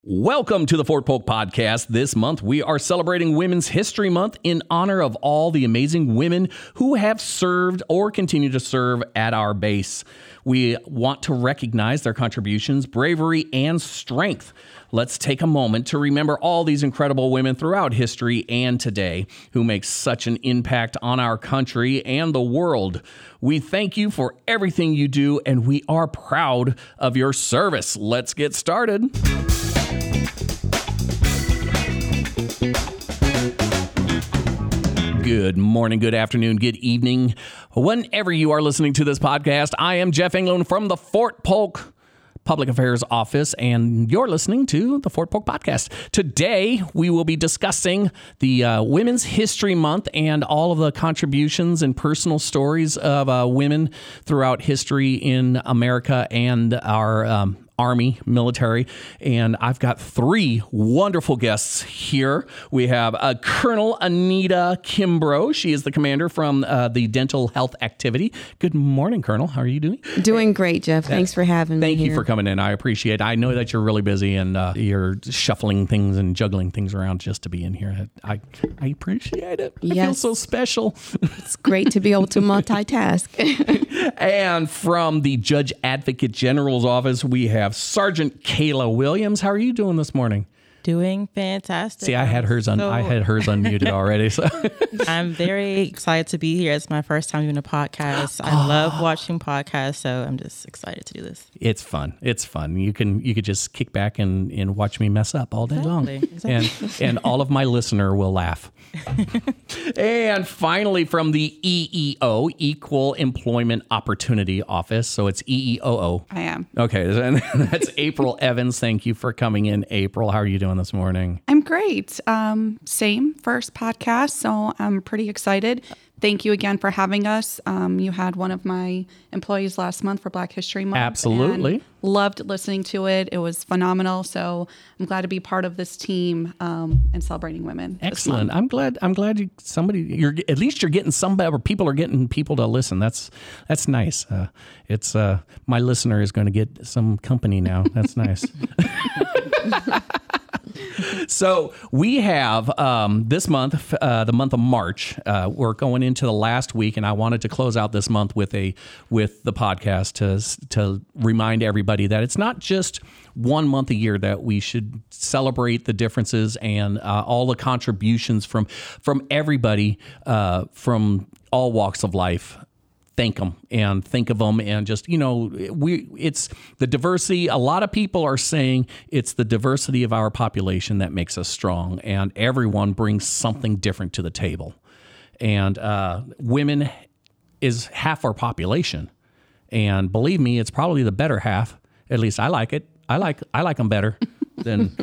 Welcome to the Fort Polk Podcast. This month, we are celebrating Women's History Month in honor of all the amazing women who have served or continue to serve at our base. We want to recognize their contributions, bravery, and strength. Let's take a moment to remember all these incredible women throughout history and today who make such an impact on our country and the world. We thank you for everything you do, and we are proud of your service. Let's get started. Good morning, good afternoon, good evening. Whenever you are listening to this podcast, I am Jeff England from the Fort Polk Public Affairs Office, and you're listening to the Fort Polk Podcast. Today, we will be discussing the Women's History Month and all of the contributions and personal stories of women throughout history in America and our Army, military, and I've got three wonderful guests here. We have Colonel Anita Kimbrough. She is the commander from the Dental Health Activity. Good morning, Colonel. How are you doing? Doing great, Jeff. Thanks for having me. Thank you here. for coming in. I appreciate it. I know that you're really busy and you're shuffling things and juggling things around just to be in here. I appreciate it. Yes. I feel so special. It's great to be able to multitask. And from the Judge Advocate General's office, we have Sergeant Kayla Williams. How are you doing this morning? Doing fantastic. See, I had hers unmuted already. So I'm very excited to be here. It's my first time doing a podcast. I love watching podcasts, so I'm just excited to do this. It's fun. It's fun. You could just kick back and watch me mess up all day long. Exactly. And all of my listener will laugh. And finally, from the EEO, Equal Employment Opportunity Office. So it's EEOO. I am. Okay. That's April Evans. Thank you for coming in, April. How are you doing this morning? I'm great. Same first podcast, so I'm pretty excited. Thank you again for having us. You had one of my employees last month for Black History Month. Absolutely. And loved listening to it. It was phenomenal. So I'm glad to be part of this team and celebrating women. Excellent. I'm glad you're getting somebody, or people are getting people to listen. That's nice. It's my listener is going to get some company now. That's nice. So we have this month, the month of March. We're going into the last week, and I wanted to close out this month with the podcast to remind everybody that it's not just 1 month a year that we should celebrate the differences and all the contributions from everybody from all walks of life. Thank them and think of them, and just, it's the diversity. A lot of people are saying it's the diversity of our population that makes us strong, and everyone brings something different to the table. And women is half our population, and believe me, it's probably the better half. At least I like it. I like them better than.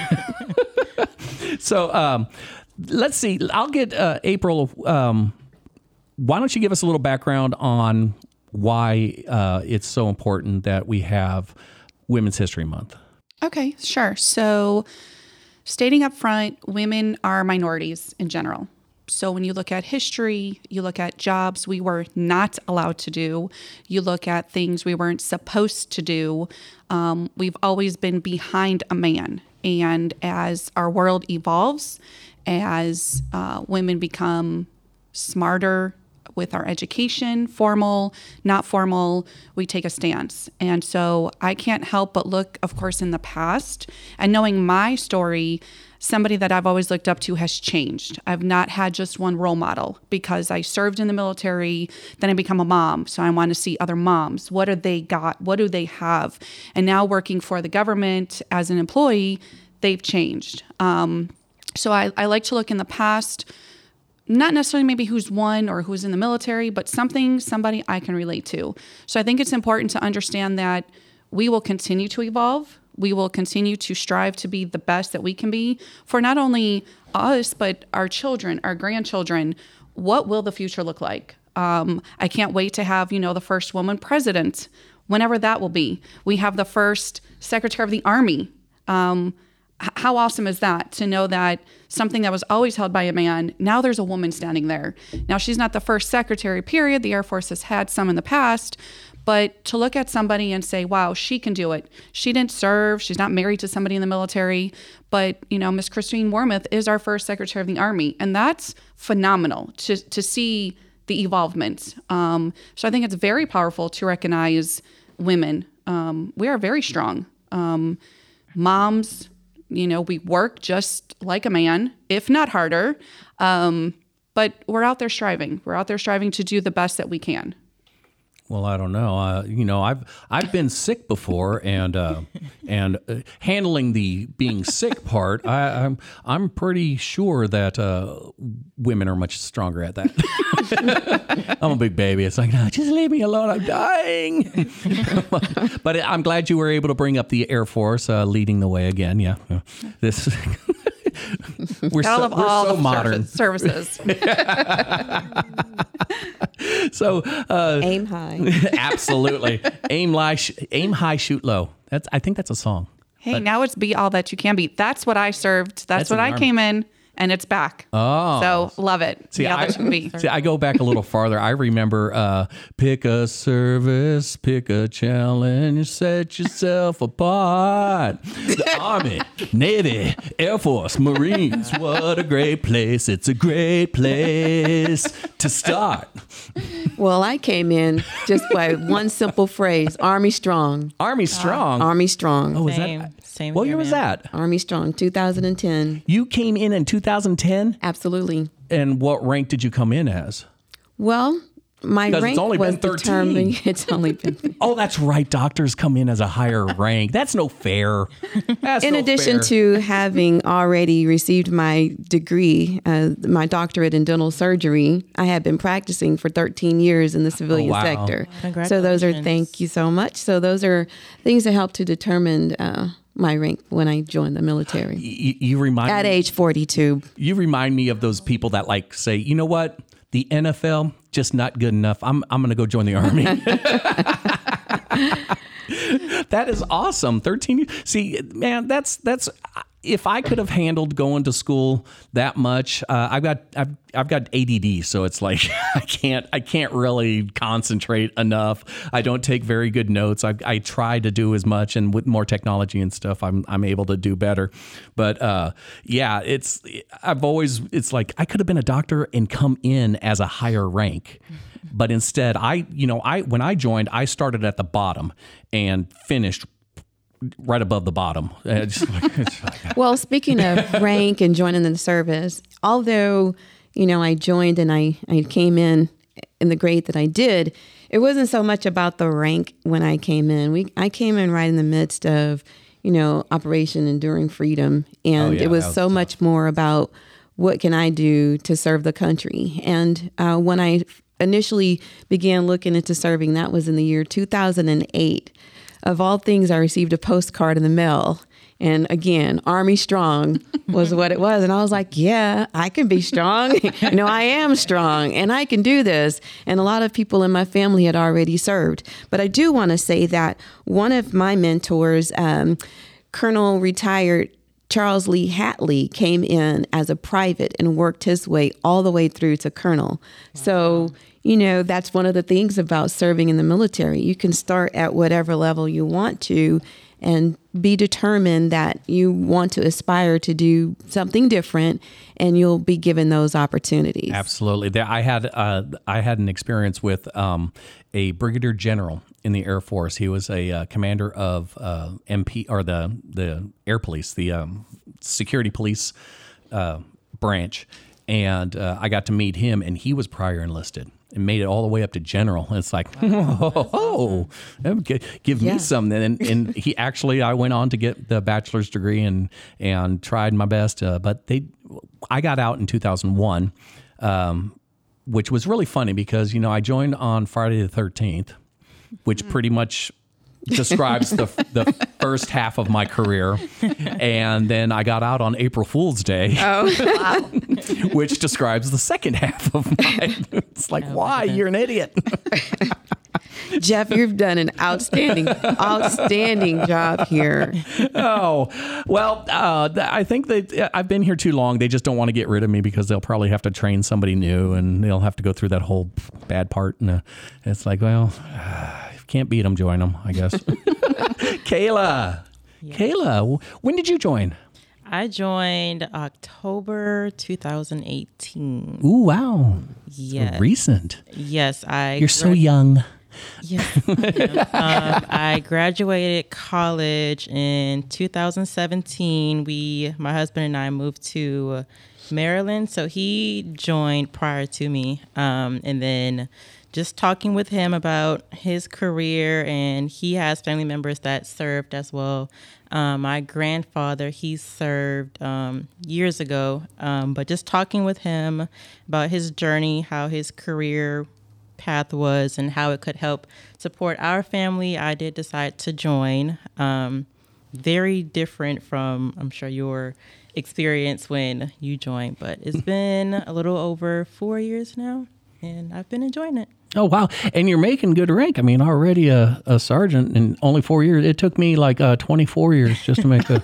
So let's see. I'll get April. Why don't you give us a little background on why it's so important that we have Women's History Month? Okay, sure. So stating up front, women are minorities in general. So when you look at history, you look at jobs we were not allowed to do, you look at things we weren't supposed to do, we've always been behind a man. And as our world evolves, as women become smarter, with our education, formal, not formal, we take a stance. And so I can't help but look, of course, in the past, and knowing my story, somebody that I've always looked up to has changed. I've not had just one role model because I served in the military, then I become a mom. So I want to see other moms. What do they got? What do they have? And now working for the government as an employee, they've changed. So I like to look in the past, not necessarily maybe who's won or who's in the military, but somebody I can relate to. So I think it's important to understand that we will continue to evolve. We will continue to strive to be the best that we can be for not only us, but our children, our grandchildren. What will the future look like? I can't wait to have, the first woman president, whenever that will be. We have the first Secretary of the Army. How awesome is that to know that something that was always held by a man, now there's a woman standing there. Now, she's not the first secretary, period. The Air Force has had some in the past, But to look at somebody and say, wow, she can do it. She didn't serve. She's not married to somebody in the military. But, Miss Christine Wormuth is our first Secretary of the Army. And that's phenomenal to see the evolvement. So I think it's very powerful to recognize women. We are very strong. Moms, we work just like a man, if not harder. But we're out there striving. We're out there striving to do the best that we can. Well, I don't know. I've been sick before, and handling the being sick part, I'm pretty sure that women are much stronger at that. I'm a big baby. It's like, no, just leave me alone. I'm dying. But I'm glad you were able to bring up the Air Force leading the way again. Yeah, this. We're so modern services. So aim high. Absolutely. Aim high, shoot low. I think that's a song. Hey, now it's be all that you can be. That's what I served. That's what I came in. And it's back. Oh. So love it. See, I go back a little farther. I remember pick a service, pick a challenge, set yourself apart. The Army, Navy, Air Force, Marines. What a great place. It's a great place to start. Well, I came in just by one simple phrase, Army Strong. Army Strong? Army Strong. Oh, Same what here, year was man. that? Army Strong, 2010. You came in 2010? Absolutely. And what rank did you come in as? Well, my Because rank it's only was been 13. determined. It's only been. Oh, that's right. Doctors come in as a higher rank. That's no fair. That's In no addition fair. to having already received my degree, my doctorate in dental surgery, I had been practicing for 13 years in the civilian wow. sector. Congratulations. So those are, thank you so much. So those are things that help to determine my rank when I joined the military. You remind At me, age 42. you remind me of those people that like say, you know what, the NFL just not good enough. I'm going to go join the Army. That is awesome. 13 years. See, man, that's if I could have handled going to school that much. I've got ADD, so it's like I can't really concentrate enough. I don't take very good notes. I try to do as much, and with more technology and stuff, I'm able to do better. But yeah, it's like I could have been a doctor and come in as a higher rank. But instead, when I joined, I started at the bottom and finished right above the bottom. Well, speaking of rank and joining the service, although, I joined and I came in the grade that I did, it wasn't so much about the rank when I came in. I came in right in the midst of, Operation Enduring Freedom. And it was so much more about what can I do to serve the country. And when I initially began looking into serving, that was in the year 2008. Of all things, I received a postcard in the mail. And again, Army Strong was what it was. And I was like, yeah, I can be strong. I am strong and I can do this. And a lot of people in my family had already served. But I do want to say that one of my mentors, Colonel retired Charles Lee Hatley, came in as a private and worked his way all the way through to colonel. Wow. So, that's one of the things about serving in the military. You can start at whatever level you want to and be determined that you want to aspire to do something different, and you'll be given those opportunities. Absolutely. I had an experience with a brigadier general in the Air Force. He was a commander of MP or the Air Police, the security police branch, and I got to meet him, and he was prior enlisted and made it all the way up to general. And it's like, give me some. And he actually, I went on to get the bachelor's degree and tried my best. But I got out in 2001, which was really funny because, I joined on Friday the 13th, which pretty much describes the first half of my career. And then I got out on April Fool's Day, which describes the second half of mine. It's like, why? You're an idiot. Jeff, you've done an outstanding job here. Oh, well, I think that I've been here too long. They just don't want to get rid of me because they'll probably have to train somebody new and they'll have to go through that whole bad part. And it's like, well, Can't beat them, join them, I guess. Kayla. Yes. Kayla, when did you join? I joined October 2018. Ooh, wow. Yes. Recent. Yes, You're so young. Yes. I graduated college in 2017. My husband and I moved to Maryland, so he joined prior to me. And then just talking with him about his career, and he has family members that served as well. My grandfather, he served years ago, but just talking with him about his journey, how his career path was and how it could help support our family, I did decide to join. Very different from, I'm sure, your experience when you joined, but it's been a little over 4 years now, and I've been enjoying it. Oh, wow. And you're making good rank. I mean, already a sergeant in only 4 years. It took me like 24 years just to make a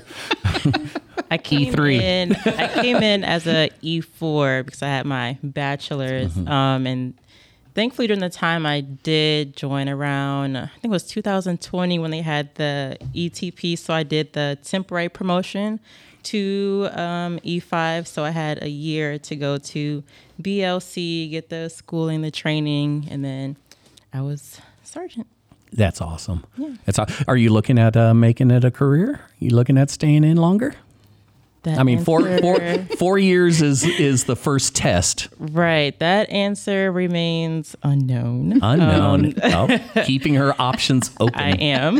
I came E3. I came in as a E4 because I had my bachelor's, and thankfully during the time I did join around, I think it was 2020 when they had the ETP, so I did the temporary promotion to E5, so I had a year to go to BLC, get the schooling, the training, and then I was sergeant. That's awesome. Yeah. Are you looking at making it a career? You looking at staying in longer? That I mean, answer- 4 years is the first test. Right. That answer remains unknown. Unknown. Keeping her options open. I am.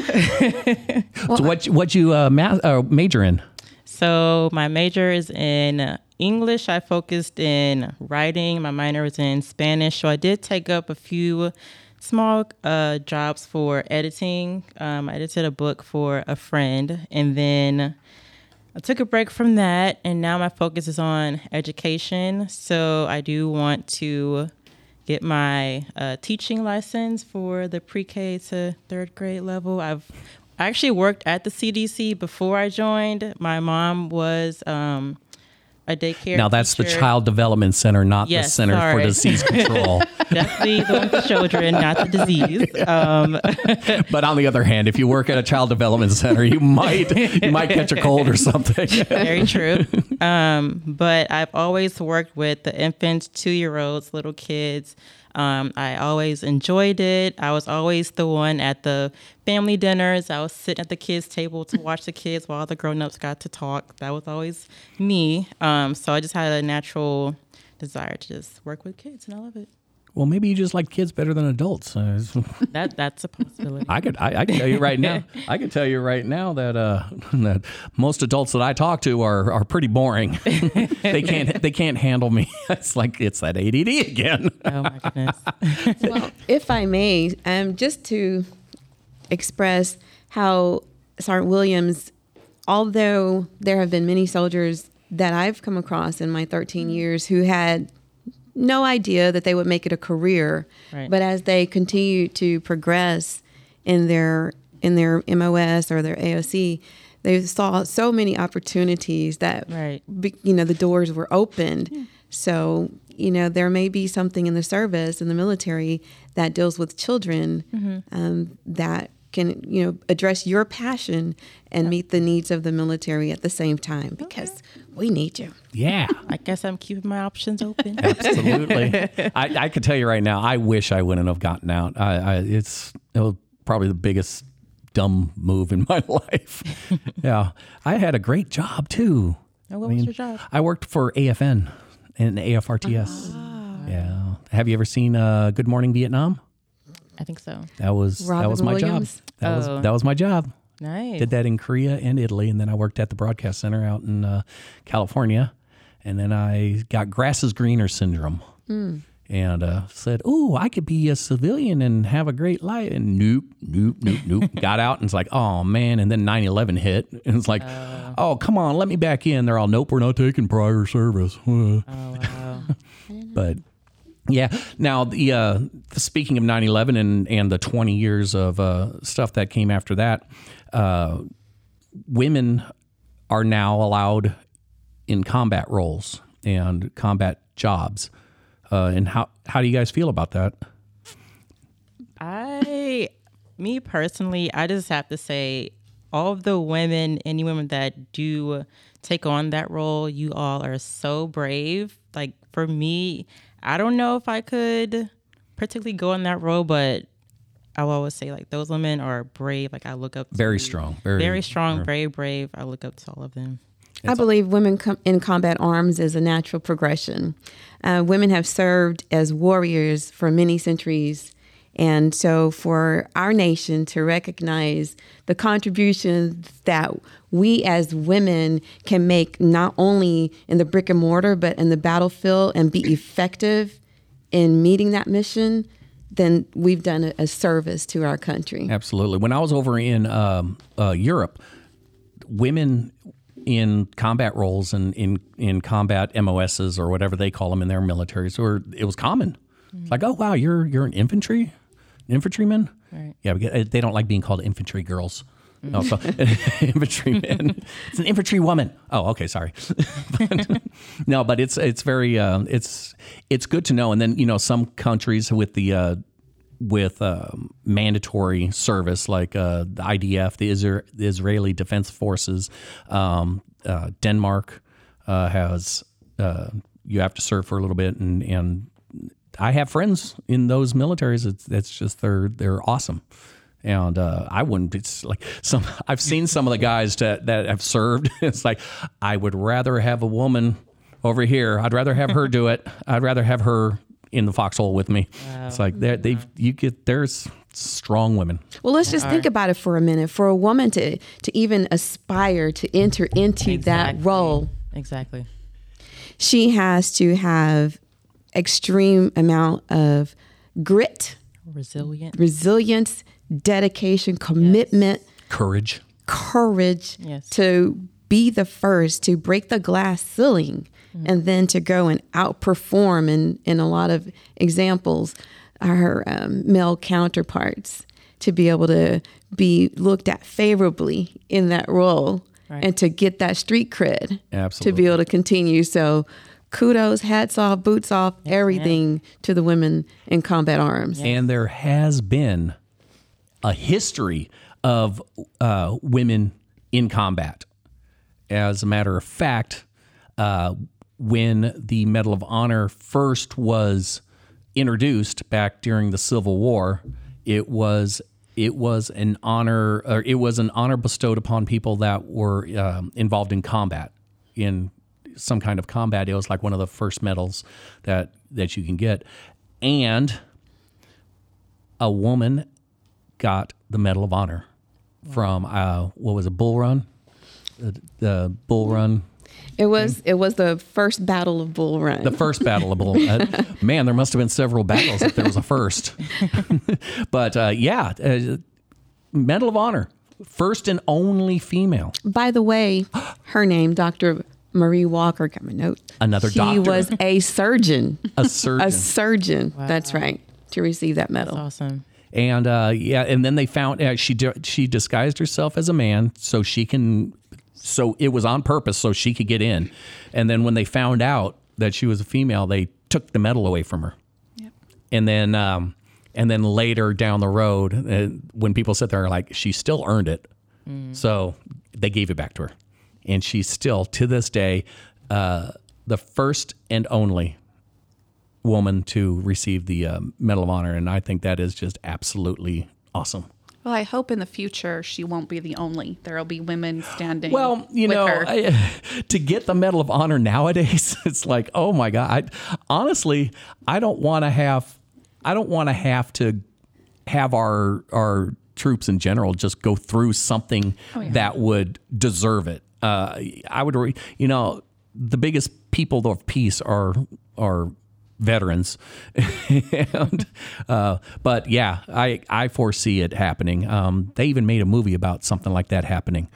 So what you major in? So my major is in English. I focused in writing. My minor was in Spanish. So I did take up a few small jobs for editing. I edited a book for a friend, and then I took a break from that, and now my focus is on education. So I do want to get my teaching license for the pre-K to third grade level. I actually worked at the CDC before I joined. My mom was a daycare Now that's the teacher. Child Development Center, not the Yes, Center for sorry. Disease Control. Definitely the one for children, not the disease. But on the other hand, if you work at a Child Development Center, you might catch a cold or something. Very true. But I've always worked with the infants, 2-year-olds, little kids. I always enjoyed it. I was always the one at the family dinners. I was sitting at the kids' table to watch the kids while the grown-ups got to talk. That was always me. So I just had a natural desire to just work with kids, and I love it. Well, maybe you just like kids better than adults. That's a possibility. I can tell you right now. I can tell you right now that that most adults that I talk to are pretty boring. They can't handle me. It's like it's that ADD again. Oh my goodness. Well, if I may, just to express how Sergeant Williams, although there have been many soldiers that I've come across in my 13 years who had no idea that they would make it a career, Right. but as they continue to progress in their MOS or their AOC, they saw so many opportunities that Right. the doors were opened. So there may be something in the service, in the military, that deals with children that can address your passion and meet the needs of the military at the same time, because we need you. Yeah, I guess I'm keeping my options open. absolutely. I can tell you right now. I wish I wouldn't have gotten out. It was probably the biggest dumb move in my life. Yeah, I had a great job too. Oh, what was your job? I worked for AFN and AFRTS. Yeah. Have you ever seen Good Morning Vietnam? I think so. That was Robin my Williams? job. That was my job. Nice. Did that in Korea and Italy, and then I worked at the Broadcast Center out in California, and then I got grass is greener syndrome, and said, "Oh, I could be a civilian and have a great life." And nope. Got out and it's like, "Oh man!" And then 9/11 hit, and it's like, "Oh, come on, let me back in." They're all, "Nope, we're not taking prior service." Oh, wow. But yeah, now the speaking of 9/11 and the 20 years of stuff that came after that, women are now allowed in combat roles and combat jobs. And how do you guys feel about that? I Me personally, I just have to say, all of the women, any women that do take on that role, you all are so brave. Like for me, I don't know if I could particularly go in that role, but I will always say like those women are brave. Like I look up to Very strong. very strong, very brave. I look up to all of them. I believe women in combat arms is a natural progression. Women have served as warriors for many centuries. And so for our nation to recognize the contributions that we as women can make, not only in the brick and mortar, but in the battlefield, and be effective in meeting that mission, then we've done a service to our country. Absolutely. When I was over in Europe, women in combat roles and in combat MOSs or whatever they call them in their militaries, it was common. It's like, oh wow, you're an infantryman. Right. Yeah, because they don't like being called infantry girls. No, so, infantryman. It's an infantry woman. Oh, okay, sorry. but it's very it's good to know. And then some countries with the mandatory service, like the IDF, the Israeli Defense Forces. Denmark has you have to serve for a little bit, and I have friends in those militaries. It's just they're awesome, and I wouldn't. It's like I've seen some of the guys that have served. It's like I would rather have a woman over here. I'd rather have her do it. I'd rather have her in the foxhole with me. Wow. It's like there's strong women. Well, let's just think about it for a minute. For a woman to even aspire to enter into that role, exactly, she has to have extreme amount of grit, resilience, dedication, commitment, courage, yes, to be the first to break the glass ceiling, and then to go and outperform in a lot of examples her male counterparts, to be able to be looked at favorably in that role, and to get that street cred. Absolutely. To be able to continue. So kudos, hats off, boots off, everything to the women in combat arms. And there has been a history of women in combat. As a matter of fact, when the Medal of Honor first was introduced back during the Civil War, it was an honor, or it was an honor bestowed upon people that were involved in combat, in some kind of combat. It was like one of the first medals that you can get, and a woman got the Medal of Honor from what was it, Bull Run, the Bull Run. It was the first Battle of Bull Run. The first Battle of Bull Run. Man, there must have been several battles if there was a first. But Medal of Honor, first and only female. By the way, her name, Dr. Marie Walker, got my note. Another doctor. She was a surgeon. A surgeon. A surgeon. Wow. That's right. To receive that medal. That's awesome. And and then they found she disguised herself as a man so it was on purpose so she could get in. And then when they found out that she was a female, they took the medal away from her. Yep. And then later down the road, when people sit there, like, she still earned it. So they gave it back to her. And she's still, to this day, the first and only woman to receive the Medal of Honor. And I think that is just absolutely awesome. Well, I hope in the future she won't be the only. There will be women standing. Well, with her. To get the Medal of Honor nowadays, it's like, oh my God. Honestly, I don't want to have to have our troops in general just go through something that would deserve it. I would, the biggest people of peace are veterans. But yeah, I foresee it happening. They even made a movie about something like that happening.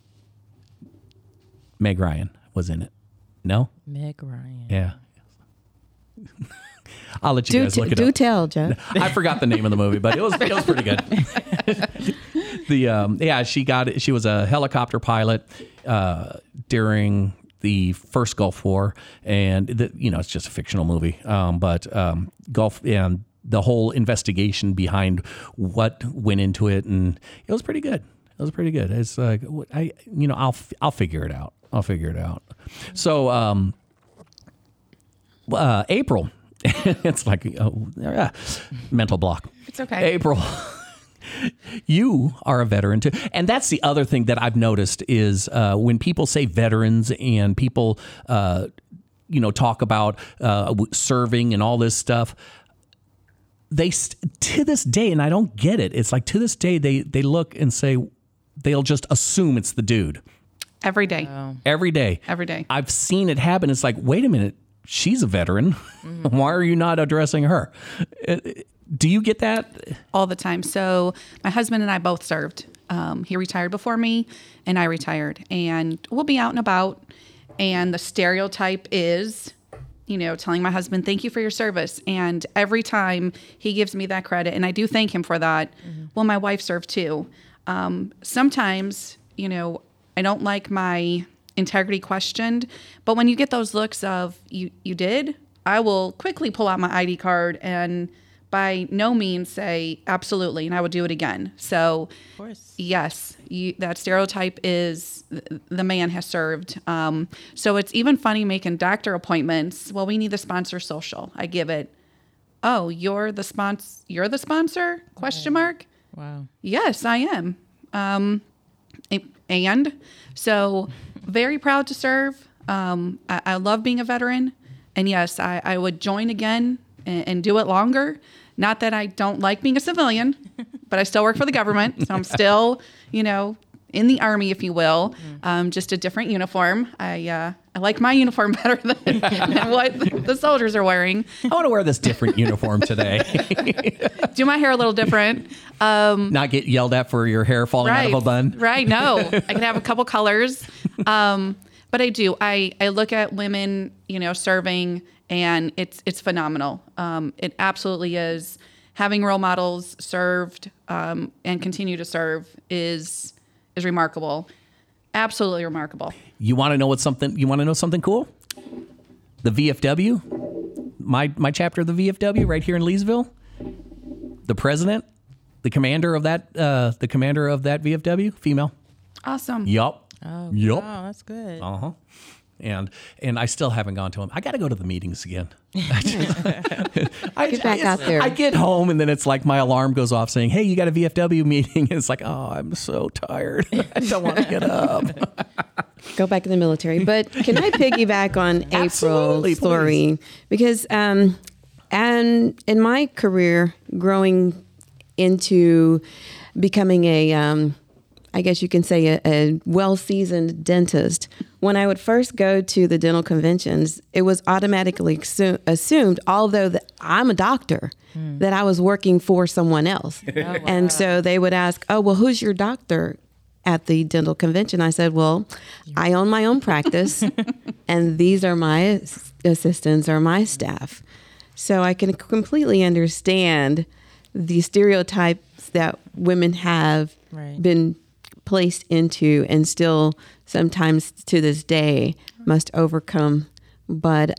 Meg Ryan was in it. No? Meg Ryan. Yeah. I'll let you guys look it up. Do tell, Joe. I forgot the name of the movie, but it was pretty good. She was a helicopter pilot during the first Gulf War, and it's just a fictional movie. But Gulf, and the whole investigation behind what went into it, and it was pretty good. It's like I'll figure it out. So April, it's like mental block. It's okay. April. You are a veteran too. And that's the other thing that I've noticed is when people say veterans and people, talk about serving and all this stuff, to this day, and I don't get it. It's like to this day, they look and say, they'll just assume it's the dude. Every day. Wow. Every day. I've seen it happen. It's like, wait a minute, she's a veteran. Why are you not addressing her? Do you get that? All the time. So my husband and I both served. He retired before me and I retired. And we'll be out and about. And the stereotype is, telling my husband, thank you for your service. And every time he gives me that credit, and I do thank him for that, well, my wife served too. Sometimes, I don't like my integrity questioned. But when you get those looks of, you did, I will quickly pull out my ID card and by no means say absolutely, and I would do it again. So, of course. Yes, that stereotype is the man has served. So it's even funny making doctor appointments. Well, we need the sponsor social. I give it. Oh, you're the sponsor. You're the sponsor? Question mark. Wow. Yes, I am. And so very proud to serve. I love being a veteran, and yes, I would join again and do it longer. Not that I don't like being a civilian, but I still work for the government. So I'm still, in the Army, if you will, just a different uniform. I like my uniform better than what the soldiers are wearing. I want to wear this different uniform today. Do my hair a little different. Not get yelled at for your hair falling out of a bun. Right. No, I can have a couple colors. But I do. I look at women, serving, and it's phenomenal. It absolutely is. Having role models served and continue to serve is remarkable. Absolutely remarkable. You want to know something cool? The VFW, my chapter of the VFW right here in Leesville. The president, the commander of that VFW, female. Awesome. Yup. Oh, yep. Wow, that's good. Uh-huh. And I still haven't gone to them. I got to go to the meetings again. Get back out there. I get home and then it's like my alarm goes off saying, "Hey, you got a VFW meeting." And it's like, oh, I'm so tired. I don't want to get up. Go back in the military. But can I piggyback on Absolutely, April's story? please. Because and in my career, growing into becoming I guess you can say a well-seasoned dentist. When I would first go to the dental conventions, it was automatically assumed, although I'm a doctor, that I was working for someone else. Oh, wow. And so they would ask, oh, well, who's your doctor at the dental convention? I said, well, I own my own practice, and these are my assistants or my staff. So I can completely understand the stereotypes that women have been placed into and still sometimes to this day must overcome. But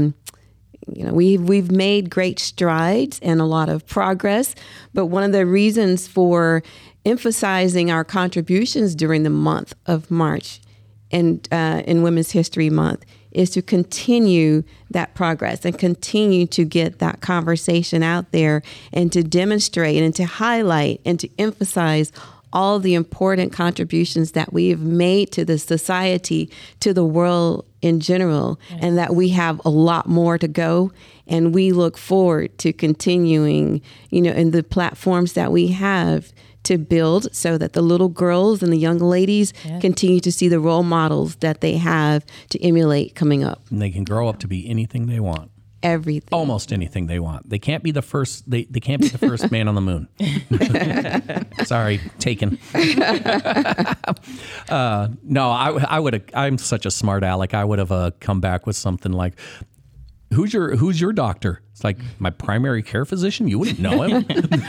we've made great strides and a lot of progress. But one of the reasons for emphasizing our contributions during the month of March and in Women's History Month is to continue that progress and continue to get that conversation out there and to demonstrate and to highlight and to emphasize all the important contributions that we have made to the society, to the world in general, and that we have a lot more to go. And we look forward to continuing, in the platforms that we have to build so that the little girls and the young ladies continue to see the role models that they have to emulate coming up. And they can grow up to be anything they want. Everything. Almost anything they want. They can't be the first. They can't be the first man on the moon. Sorry, taken. No, I would have. I'm such a smart aleck. I would have come back with something like, "Who's your doctor?" It's like, my primary care physician. You wouldn't know him.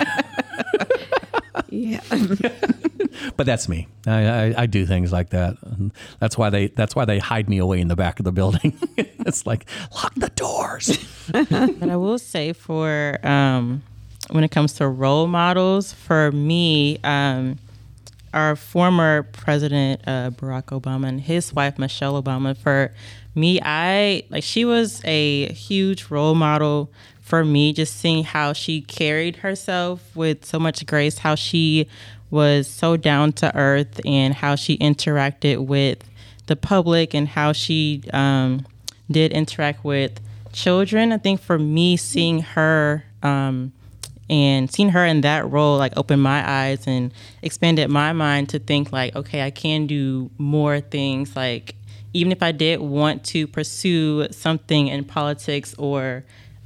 Yeah. But that's me. I do things like that. And that's why they hide me away in the back of the building. It's like, lock the doors. But I will say for when it comes to role models, for me, our former president, Barack Obama, and his wife, Michelle Obama, for me, she was a huge role model for me, just seeing how she carried herself with so much grace, how she was so down to earth, and how she interacted with the public, and how she did interact with children. I think for me, seeing her and seeing her in that role, like, opened my eyes and expanded my mind to think, like, okay, I can do more things. Like, even if I did want to pursue something in politics, or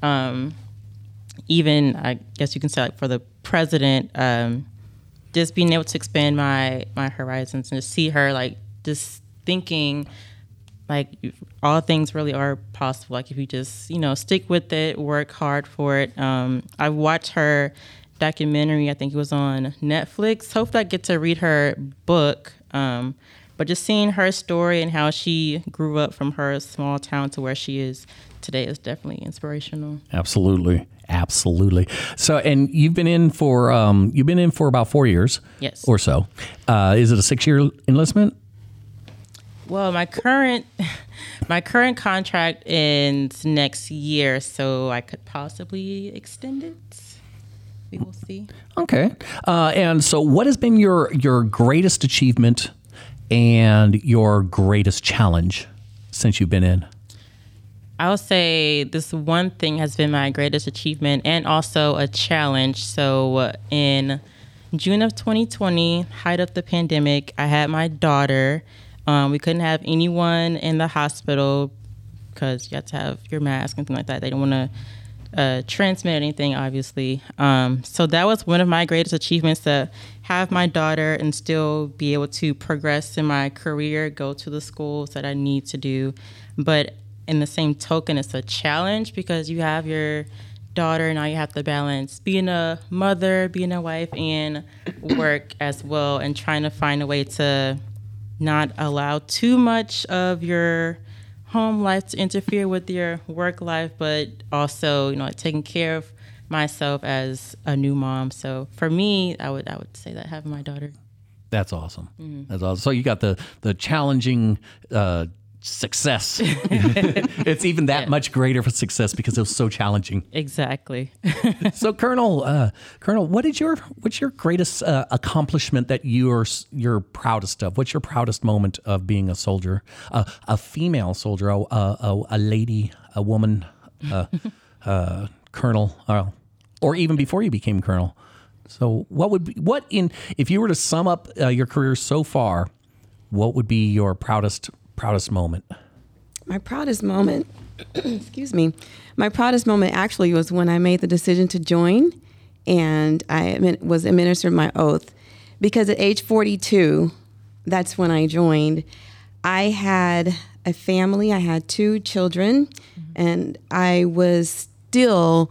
even, I guess you can say, like, for the president, just being able to expand my horizons and to see her, like, just thinking, like, all things really are possible. Like, if you just, stick with it, work hard for it. I watched her documentary. I think it was on Netflix. Hopefully I get to read her book. But just seeing her story and how she grew up from her small town to where she is today is definitely inspirational. Absolutely. So, and you've been in for about 4 years. Yes. Or so. Is it a 6-year enlistment? Well, my current contract ends next year, so I could possibly extend it. We will see. Okay. And so what has been your greatest achievement and your greatest challenge since you've been in? I'll say this one thing has been my greatest achievement and also a challenge. So in June of 2020, height of the pandemic, I had my daughter. We couldn't have anyone in the hospital because you have to have your mask and things like that. They don't want to transmit anything, obviously. So that was one of my greatest achievements, to have my daughter and still be able to progress in my career, go to the schools that I need to do. But in the same token, it's a challenge because you have your daughter, now you have to balance being a mother, being a wife, and work as well, and trying to find a way to not allow too much of your home life to interfere with your work life, but also, taking care of myself as a new mom. So for me, I would say that having my daughter. That's awesome. Mm-hmm. That's awesome. So you got the challenging success. It's even that much greater for success because it was so challenging. Exactly. So Colonel, what's your greatest accomplishment that you're proudest of? What's your proudest moment of being a soldier, a female soldier, a lady, a woman, colonel, or even before you became colonel? So if you were to sum up your career so far, what would be your proudest moment? My proudest moment, excuse me, my proudest moment actually was when I made the decision to join, and I was administered my oath, because at age 42, that's when I joined. I had a family, I had 2 children, and I was still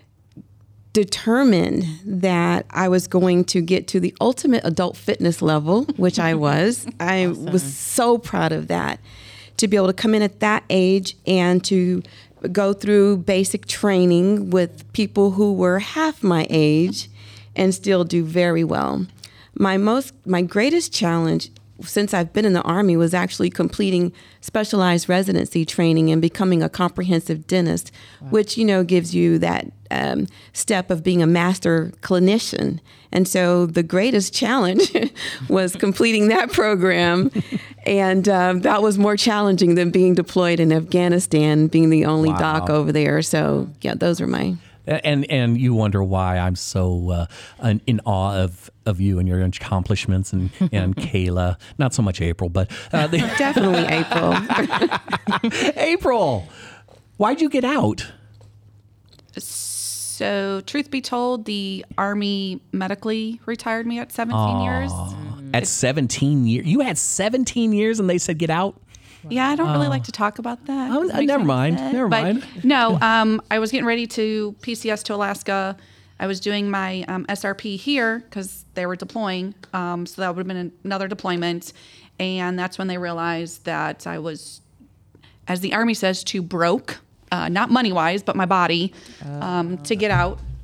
determined that I was going to get to the ultimate adult fitness level, which I was. I was so proud of that, to be able to come in at that age and to go through basic training with people who were half my age and still do very well. My greatest challenge since I've been in the Army was actually completing specialized residency training and becoming a comprehensive dentist, which, gives you that step of being a master clinician. And so the greatest challenge was completing that program. And that was more challenging than being deployed in Afghanistan, being the only doc over there. So, yeah, those are my... And you wonder why I'm so in awe of you and your accomplishments and Kayla. Not so much April, but definitely April. April, why'd you get out? So, truth be told, the Army medically retired me at 17 years. At 17 years? You had 17 years and they said get out? Yeah, I don't really like to talk about that. Oh, never mind. No, I was getting ready to PCS to Alaska. I was doing my SRP here because they were deploying. So that would have been another deployment. And that's when they realized that I was, as the Army says, too broke, not money-wise, but my body, to get out.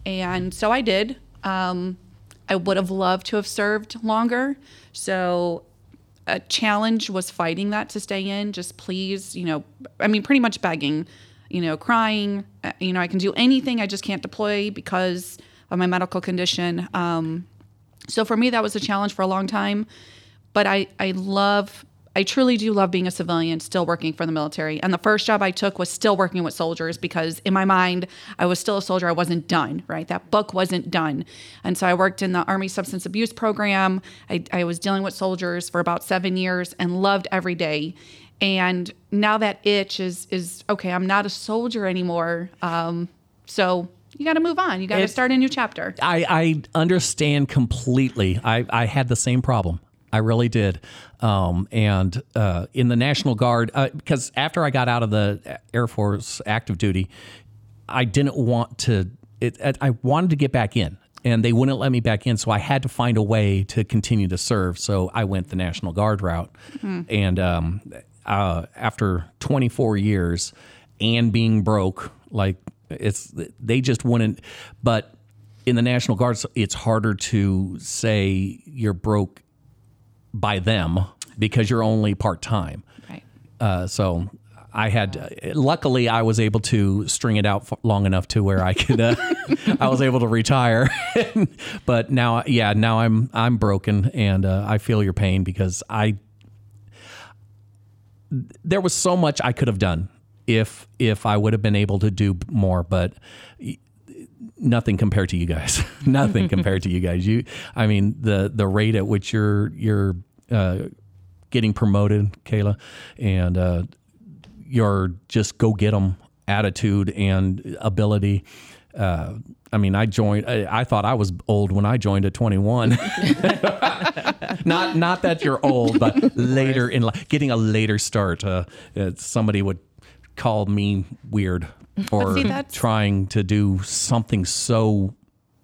And so I did. I would have loved to have served longer. So a challenge was fighting that to stay in. Just please, pretty much begging, crying, I can do anything. I just can't deploy because of my medical condition. So for me, that was a challenge for a long time. But I truly do love being a civilian, still working for the military. And the first job I took was still working with soldiers because in my mind, I was still a soldier. I wasn't done, right? That book wasn't done. And so I worked in the Army Substance Abuse Program. I was dealing with soldiers for about 7 years and loved every day. And now that itch is okay, I'm not a soldier anymore. So you got to move on. You got to start a new chapter. I understand completely. I had the same problem. I really did. And in the National Guard, because after I got out of the Air Force active duty, I didn't want to, I wanted to get back in. And they wouldn't let me back in, so I had to find a way to continue to serve. So I went the National Guard route. Mm-hmm. And after 24 years and being broke, they just wouldn't. But in the National Guard, it's harder to say you're broke by them because you're only part-time. Right. So I luckily I was able to string it out long enough to where I could, I was able to retire. But now I'm broken and I feel your pain because there was so much I could have done if I would have been able to do more, but nothing compared to you guys. Nothing compared to you guys. The rate at which you're getting promoted, Kayla, and your just go get 'em attitude and ability. I joined. I thought I was old when I joined at 21. Not that you're old, but later in life, getting a later start. Somebody would call me weird. Or trying to do something so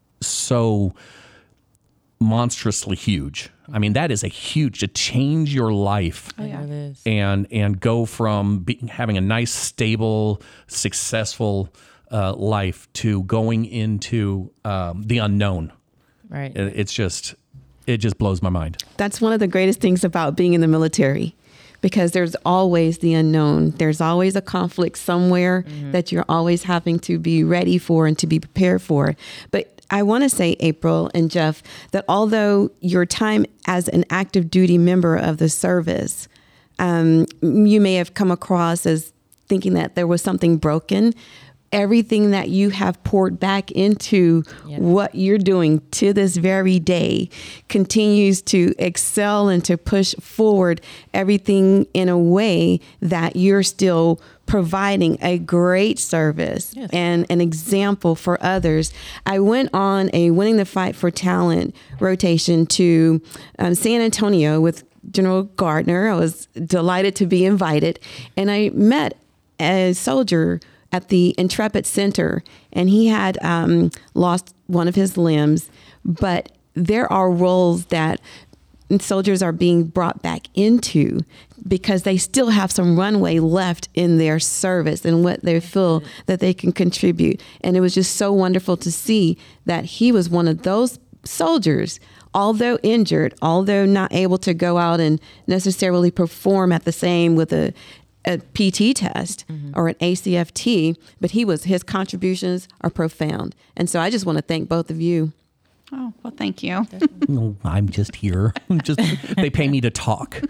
monstrously huge. I mean, that is to change your life. Oh, yeah. It is. And go from having a nice, stable, successful life to going into the unknown. Right. It just blows my mind. That's one of the greatest things about being in the military. Because there's always the unknown. There's always a conflict somewhere that you're always having to be ready for and to be prepared for. But I want to say, April and Jeff, that although your time as an active duty member of the service, you may have come across as thinking that there was something broken. Everything that you have poured back into what you're doing to this very day continues to excel and to push forward everything in a way that you're still providing a great service and an example for others. I went on a Winning the Fight for Talent rotation to San Antonio with General Gardner. I was delighted to be invited, and I met a soldier at the Intrepid Center, and he had lost one of his limbs. But there are roles that soldiers are being brought back into because they still have some runway left in their service and what they feel that they can contribute. And it was just so wonderful to see that he was one of those soldiers, although injured, although not able to go out and necessarily perform at the same with a PT test or an ACFT, but his contributions are profound. And so I just want to thank both of you. Oh, well, thank you. No, I'm just here. They pay me to talk.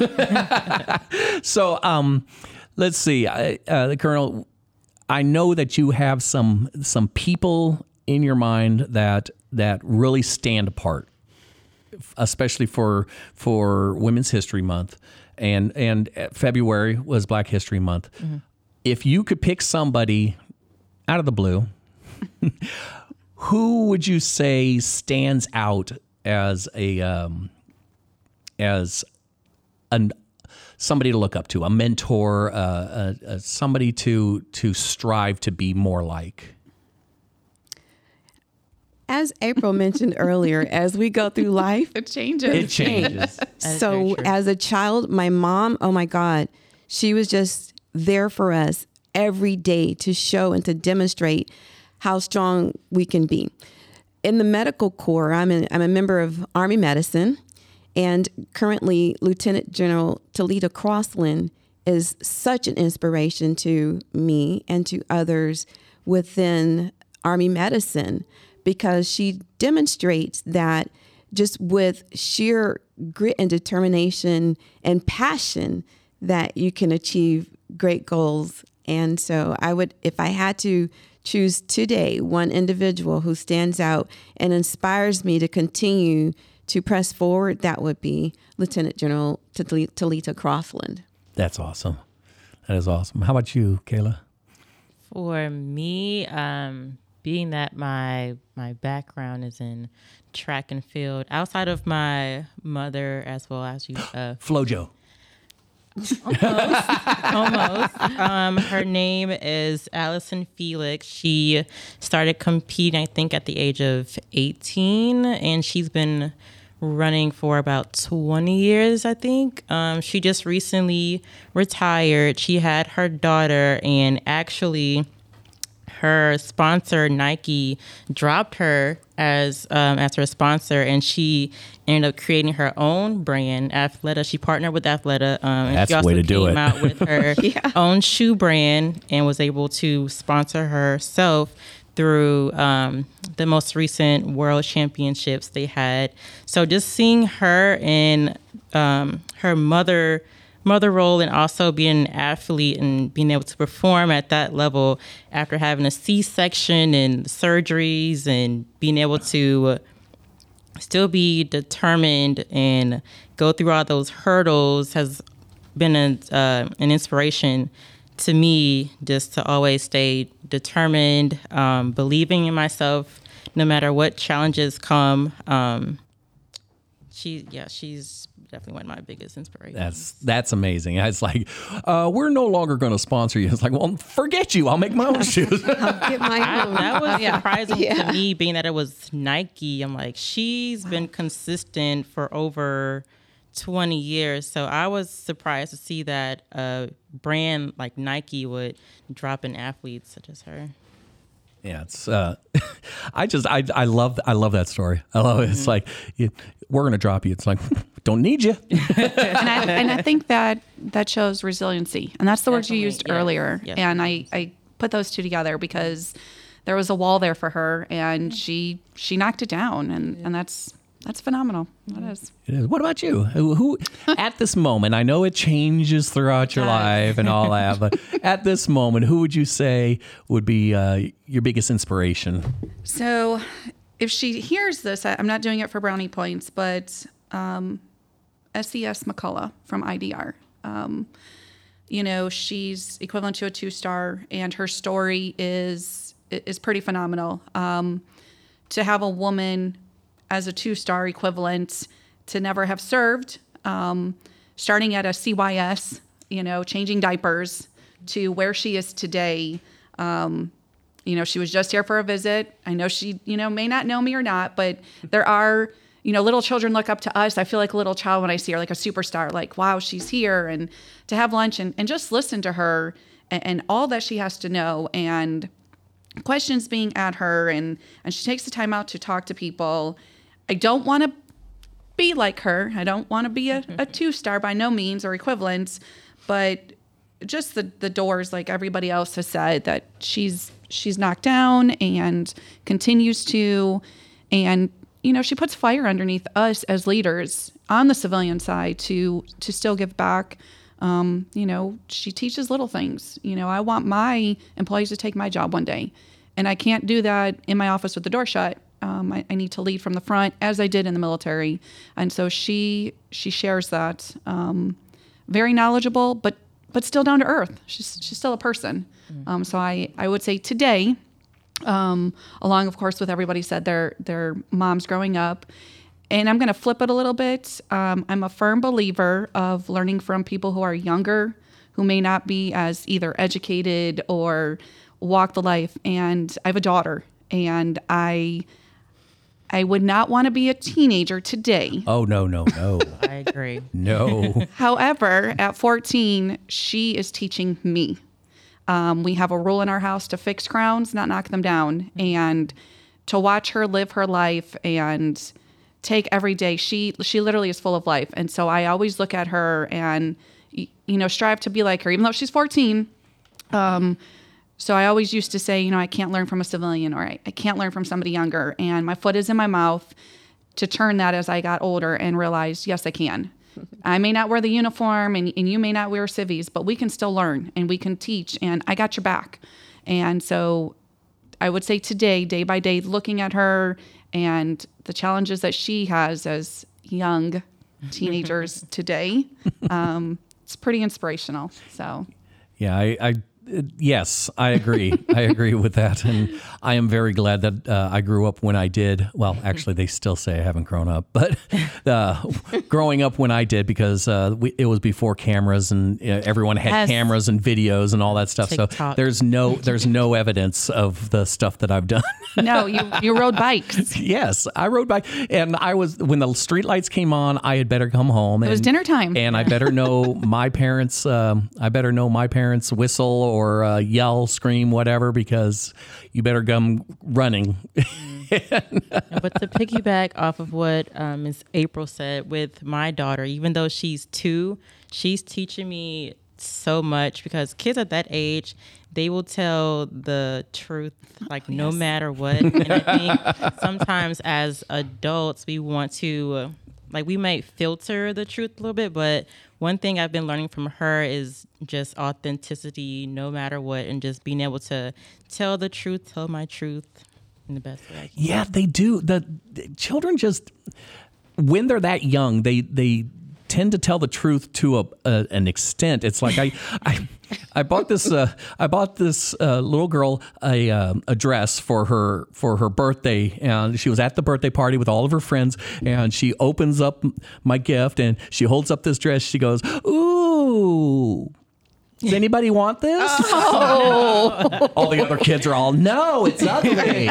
So let's see. The Colonel, I know that you have some people in your mind that really stand apart, especially for Women's History Month. And February was Black History Month. Mm-hmm. If you could pick somebody out of the blue, who would you say stands out as somebody to look up to, a mentor, somebody to strive to be more like? As April mentioned earlier, as we go through life, it changes. It changes. So as a child, my mom, oh my God, she was just there for us every day to show and to demonstrate how strong we can be. In the medical corps, I'm a member of Army Medicine, and currently Lieutenant General Talita Crossland is such an inspiration to me and to others within Army Medicine, because she demonstrates that just with sheer grit and determination and passion that you can achieve great goals. And so I would, if I had to choose today one individual who stands out and inspires me to continue to press forward, that would be Lieutenant General Talita Crossland. That's awesome. That is awesome. How about you, Kayla? For me, being that my background is in track and field, outside of my mother as well as you, Flojo. Almost. Her name is Allison Felix. She started competing, I think, at the age of 18, and she's been running for about 20 years, I think. She just recently retired. She had her daughter, and actually her sponsor, Nike, dropped her as her sponsor, and she ended up creating her own brand, Athleta. She partnered with Athleta. And That's she also the way to do it. came out with her own shoe brand and was able to sponsor herself through the most recent World Championships they had. So just seeing her in her mother role, and also being an athlete and being able to perform at that level after having a C-section and surgeries, and being able to still be determined and go through all those hurdles has been an inspiration to me, just to always stay determined, believing in myself no matter what challenges come. She's definitely one of my biggest inspirations. That's amazing. It's like, we're no longer going to sponsor you. It's like, well, forget you. I'll make my own shoes. I'll get my own. That was surprising to me, being that it was Nike. I'm like, she's been consistent for over 20 years. So I was surprised to see that a brand like Nike would drop in athletes such as her. Yeah, it's. I love that story. I love it. It's like, we're gonna drop you. It's like, don't need you. and I think that shows resiliency, and that's the word you used earlier. Yes. And I put those two together because there was a wall there for her, and she knocked it down, and that's phenomenal. That is. It is. What about you? Who at this moment? I know it changes throughout your life and all that, but at this moment, who would you say would be your biggest inspiration? So, if she hears this, I'm not doing it for brownie points, but SES McCullough from IDR. She's equivalent to a 2-star, and her story is pretty phenomenal. To have a woman as a 2-star equivalent, to never have served, starting at a CYS, changing diapers, to where she is today. She was just here for a visit. I know she, may not know me or not, but there are, little children look up to us. I feel like a little child when I see her, like a superstar, like, wow, she's here. And to have lunch and just listen to her and all that she has to know, and questions being at her, and she takes the time out to talk to people. I don't want to be like her. I don't want to be a 2-star by no means, or equivalent, but just the doors, like everybody else has said, that she's knocked down and continues to, and she puts fire underneath us as leaders on the civilian side to still give back. She teaches little things. I want my employees to take my job one day, and I can't do that in my office with the door shut. I need to lead from the front, as I did in the military. And so she shares that. Very knowledgeable, but still down to earth. She's still a person. So I would say today, along, of course, with everybody said their moms growing up. And I'm going to flip it a little bit. I'm a firm believer of learning from people who are younger, who may not be as either educated or walk the life. And I have a daughter, and I would not want to be a teenager today. Oh, no. I agree. No. However, at 14, she is teaching me. We have a rule in our house to fix crowns, not knock them down. And to watch her live her life and take every day, she literally is full of life. And so I always look at her and, strive to be like her, even though she's 14. So I always used to say, I can't learn from a civilian, or I can't learn from somebody younger. And my foot is in my mouth to turn that as I got older and realized, yes, I can. I may not wear the uniform and you may not wear civvies, but we can still learn and we can teach, and I got your back. And so I would say today, day by day, looking at her and the challenges that she has as young teenagers today, it's pretty inspirational. So, yeah, yes, I agree. I agree with that. And I am very glad that I grew up when I did. Well, actually, they still say I haven't grown up, but growing up when I did, because it was before cameras and everyone had cameras and videos and all that stuff. TikTok. So there's no evidence of the stuff that I've done. No, you rode bikes. Yes, I rode bike. And when the street lights came on, I had better come home. It was dinner time. And I better know my parents' whistle or yell, scream, whatever, because you better come running. But to piggyback off of what Ms. April said with my daughter, even though she's 2, she's teaching me so much, because kids at that age, they will tell the truth, no matter what. And I think sometimes as adults, we want to, we might filter the truth a little bit, but one thing I've been learning from her is just authenticity, no matter what, and just being able to tell the truth, tell my truth in the best way I can. Yeah, they do. The children just, when they're that young, they tend to tell the truth to an extent. It's like I bought this little girl a dress for her birthday, and she was at the birthday party with all of her friends, and she opens up my gift and she holds up this dress. She goes, "Ooh, does anybody want this?" Oh. All the other kids are all, "No, it's ugly."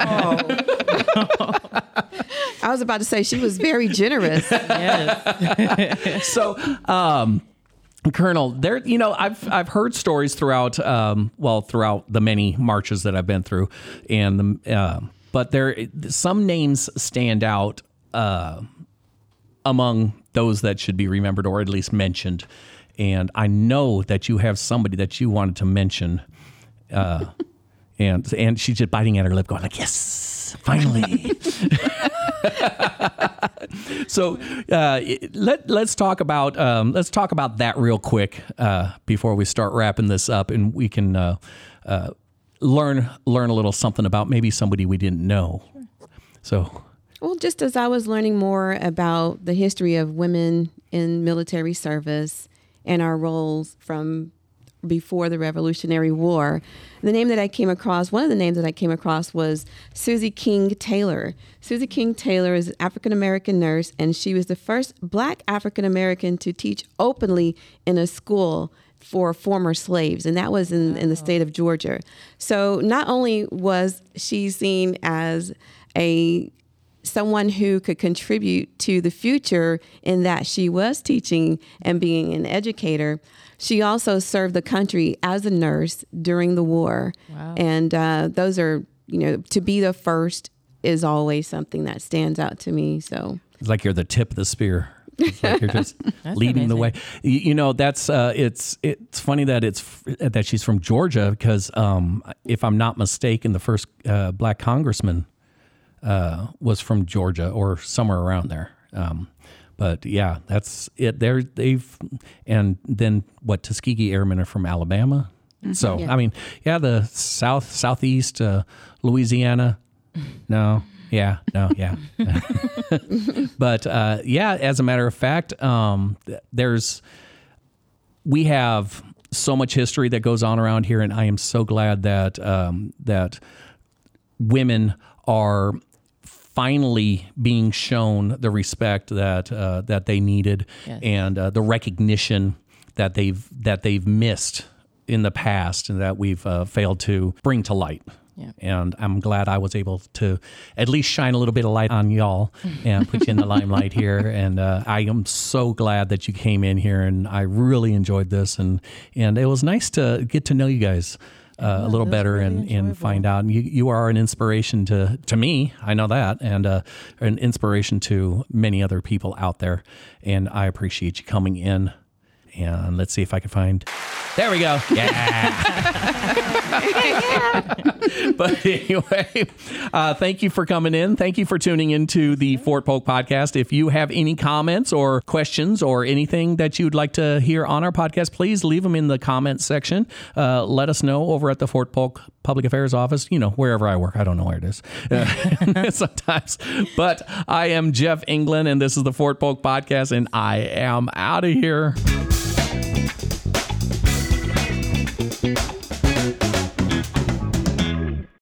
I was about to say she was very generous. Yes. So, Colonel, there, I've heard stories throughout the many marches that I've been through, and but some names stand out among those that should be remembered or at least mentioned. And I know that you have somebody that you wanted to mention, and she's just biting at her lip, going like, "Yes, finally." So let's talk about that real quick before we start wrapping this up, and we can learn a little something about maybe somebody we didn't know. So, well, just as I was learning more about the history of women in military service and our roles from before the Revolutionary War, one of the names that I came across was Susie King Taylor. Susie King Taylor is an African-American nurse, and she was the first Black African-American to teach openly in a school for former slaves, and that was in the state of Georgia. So not only was she seen as someone who could contribute to the future in that she was teaching and being an educator, she also served the country as a nurse during the war. Wow. And those are, to be the first is always something that stands out to me. So it's like you're the tip of the spear. It's like you're just leading the way. That's it's funny that she's from Georgia, because if I'm not mistaken, the first Black congressman was from Georgia or somewhere around there. But yeah, that's it. And then Tuskegee Airmen are from Alabama. Mm-hmm. So, yeah. I mean, the southeast, Louisiana. No. Yeah. But as a matter of fact, we have so much history that goes on around here, and I am so glad that that women are finally being shown the respect that they needed, yes, and the recognition that they've missed in the past, and that we've failed to bring to light. Yeah. And I'm glad I was able to at least shine a little bit of light on y'all and put you in the limelight here. And I am so glad that you came in here, and I really enjoyed this. And it was nice to get to know you guys a little better really and find out. And you are an inspiration to me. I know that. And an inspiration to many other people out there. And I appreciate you coming in. And let's see if I can find... There we go. Yeah. But anyway, thank you for coming in. Thank you for tuning into the Fort Polk podcast. If you have any comments or questions or anything that you'd like to hear on our podcast, please leave them in the comments section. Let us know over at the Fort Polk Public Affairs Office, wherever I work. I don't know where it is sometimes. But I am Jeff England, and this is the Fort Polk podcast, and I am out of here.